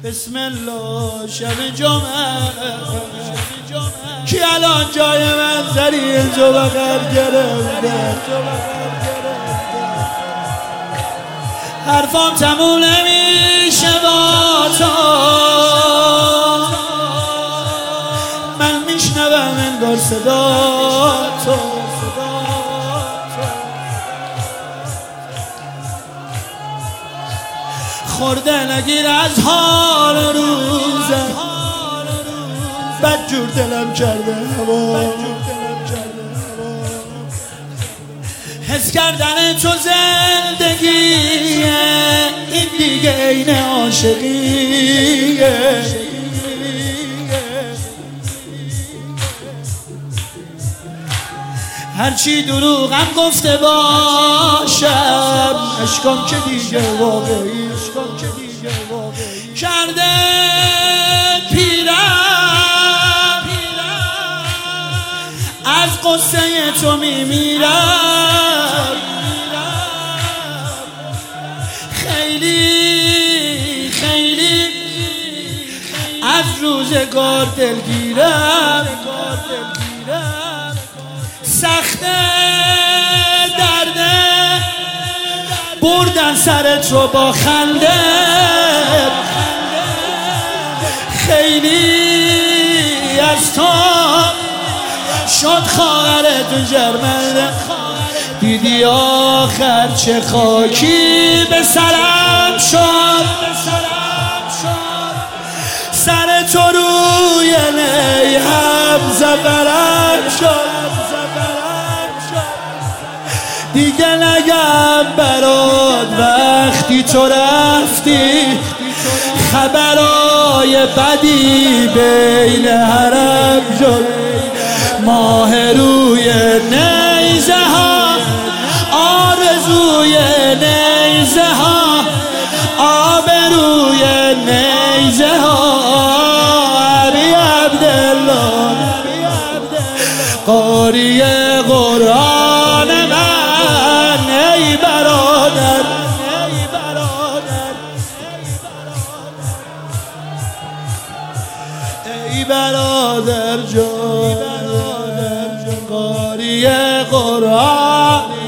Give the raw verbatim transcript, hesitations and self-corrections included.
بسم الله شب جمعه کی الان جای من سری اینجا بغل گرفته حرفام تموم نمیشه با تو من میشنوم انگار صدا تو خورده نگیر از حال روزه بدجور دلم کرده هوا حس کردن تو زندگیه این دیگه عین عاشقیه هرچی دروغم گفته باشم عشقم که دیگه واقعی کرده پیرم از قصه تو میمیرم خیلی خیلی از روزگار دلگیرم سخته درده بردن سرت رو با خنده خیلی از تو شد خواهرت جرمنده دیدی آخر چه خاکی به سرم شد سر تو روی نیهم زفرم شد دیگه نگم برات وقتی تو رفتی خبرای بدی بین حرم شد ماه روی نیزه ها آرزوی نیزه ها آب روی نیزه ها علی عبدالله قاری قرآن من ای برادر ای برادر جان قاری قرآن